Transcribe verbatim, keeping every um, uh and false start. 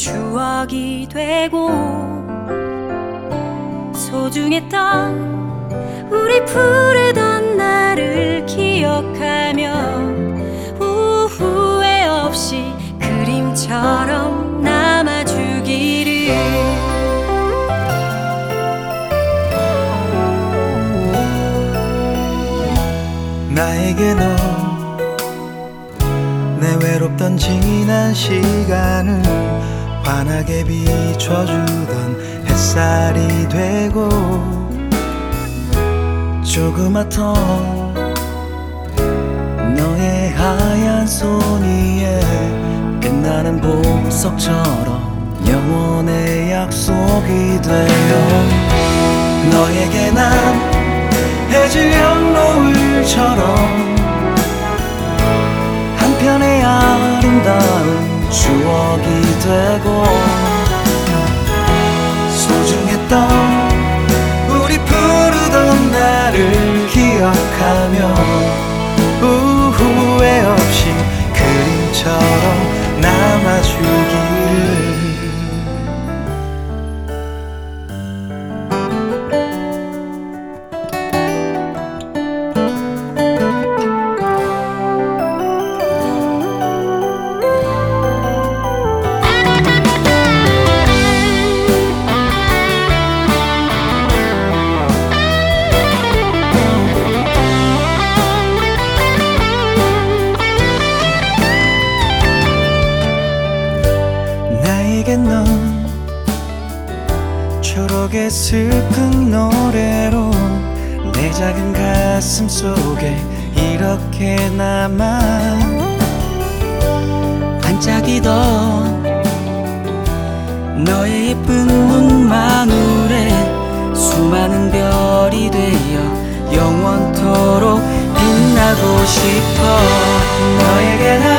추억이 되고 소중했던 우리 부르던 날을 기억하며 후회 없이 그림처럼 남아주기를. 나에게 너 내 외롭던 지난 시간을 환하게 비춰주던 햇살이 되고 조그맣던 너의 하얀 손 위에 빛나는 보석처럼 영원의 약속이 되어 너에게 난 해질녘 노을처럼 한편의 아름다운 추억이 되고 소중했던 우리 부르던 날을 기억하며 후회 없이 그림처럼 남아주기를. 넌 초록의 슬픈 노래로 내 작은 가슴 속에 이렇게 남아 반짝이던 너의 예쁜 눈망울에 수많은 별이 되어 영원토록 빛나고 싶어. 너에게 난